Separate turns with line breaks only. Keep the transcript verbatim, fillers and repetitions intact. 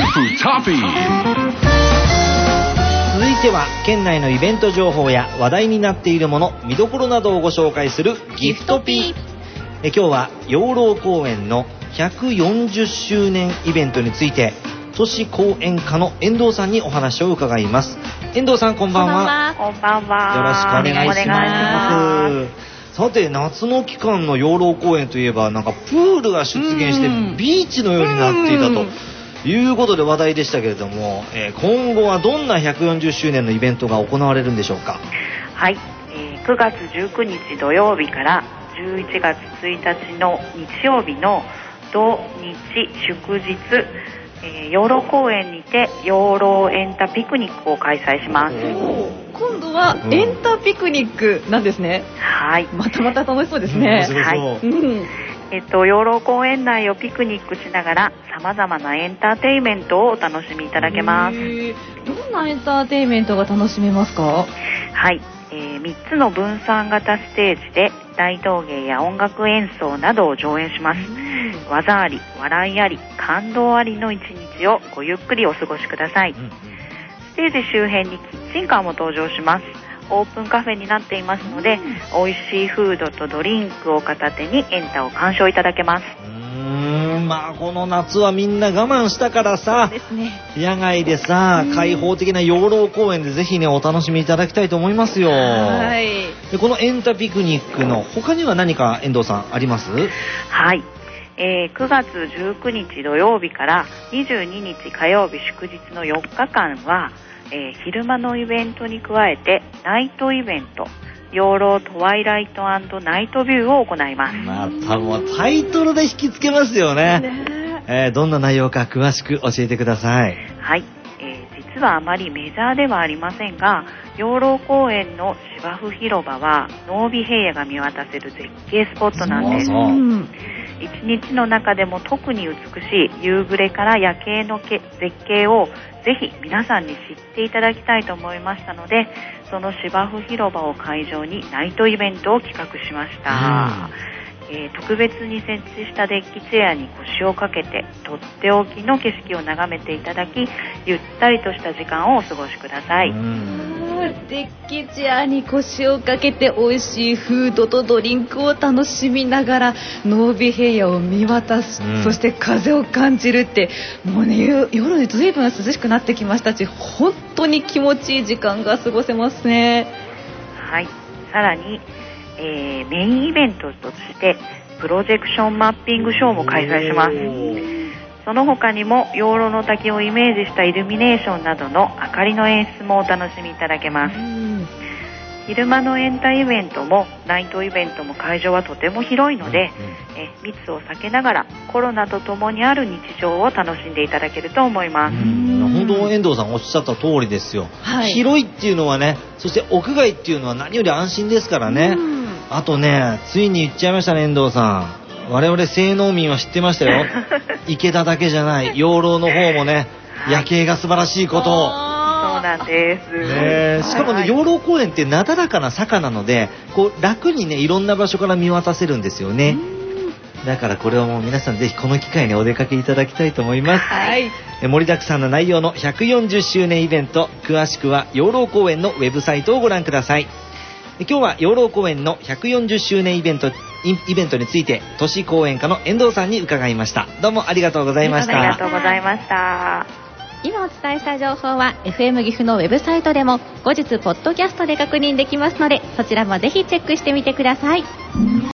フトピー。
続いては県内のイベント情報や話題になっているもの、見どころなどをご紹介するギフトピー。え今日は養老公園のひゃくよんじゅっしゅうねんイベントについて都市公園課の遠藤さんにお話を伺います。遠藤さん、こんばんは。
こんばんは。
よろしくお願いします。
お願いし
さて、夏の期間の養老公園といえばなんかプールが出現してビーチのようになっていたということで話題でしたけれども、えー、今後はどんなひゃくよんじゅっしゅうねんのイベントが行われるんでしょうか。
はい、えー、くがつじゅうくにち土曜日からじゅういちがつついたちの日曜日の土日祝日、えー、養老公園にて養老エンタピクニックを開催します。
今度はエンタピクニックなんですね。
うん、はい。
またまた楽しそうですね。
うん、
はい。うんえっと、養老公園内をピクニックしながら様々なエンターテインメントをお楽しみいただけます。
どんなエンターテインメントが楽しめますか？
はい、えー、みっつの分散型ステージで大道芸や音楽演奏などを上演します。技あり、笑いあり、感動ありの一日をごゆっくりお過ごしください。ステージ周辺にキッチンカーも登場します。オープンカフェになっていますので、美味しいフードとドリンクを片手にエンタを鑑賞いただけます。
うーん、まあこの夏はみんな我慢したからさ、
ですね、
野外でさ、開放的な養老公園でぜひねお楽しみいただきたいと思いますよ。
はい。
でこのエンタピクニックの他には何か遠藤さんあります？
はい、えー、くがつじゅうくにち土曜日からにじゅうににち火曜日祝日のよっかかんは、えー、昼間のイベントに加えてナイトイベント、養老トワイライト&ナイトビューを行います。
またもうタイトルで引きつけますよね。ねえー、どんな内容か詳しく教えてください。
はい、えー、実はあまりメジャーではありませんが、養老公園の芝生広場は濃尾平野が見渡せる絶景スポットなんです。
そうそう、
一日の中でも特に美しい夕暮れから夜景のけ絶景をぜひ皆さんに知っていただきたいと思いましたので、その芝生広場を会場にナイトイベントを企画しました。えー、特別に設置したデッキチェアに腰をかけてとっておきの景色を眺めていただき、ゆったりとした時間をお過ごしください。
デッキチェアに腰をかけて美味しいフードとドリンクを楽しみながら濃尾平野を見渡す、うん、そして風を感じるって、もうね夜にずいぶん涼しくなってきましたし、本当に気持ちいい時間が過ごせますね。
はい、さらに、えー、メインイベントとしてプロジェクションマッピングショーも開催します。その他にも養老の滝をイメージしたイルミネーションなどの明かりの演出もお楽しみいただけます。昼間のエンタイベントもナイトイベントも会場はとても広いので、え密を避けながらコロナとともにある日常を楽しんでいただけると思います。
本当遠藤さんおっしゃった通りですよ、はい、広いっていうのはね、そして屋外っていうのは何より安心ですからね。あとね、ついに言っちゃいましたね、遠藤さん。我々西農民は知ってましたよ。池田だけじゃない養老の方もね、はい、夜景が素晴らしいことを。
そうなんです、
ね、しかもね、養老公園ってなだらかな坂なので、こう楽にねいろんな場所から見渡せるんですよね。だからこれはもう皆さんぜひこの機会にお出かけいただきたいと思います。
はい、
盛りだくさんの内容のひゃくよんじゅっしゅうねんイベント、詳しくは養老公園のウェブサイトをご覧ください。今日は養老公園のひゃくよんじゅっしゅうねんイベントイベントについて都市公園課の遠藤さんに伺いました。どうもありがとうございました。
ありがとうございました。
今お伝えした情報は エフエム 岐阜のウェブサイトでも後日ポッドキャストで確認できますので、そちらもぜひチェックしてみてください。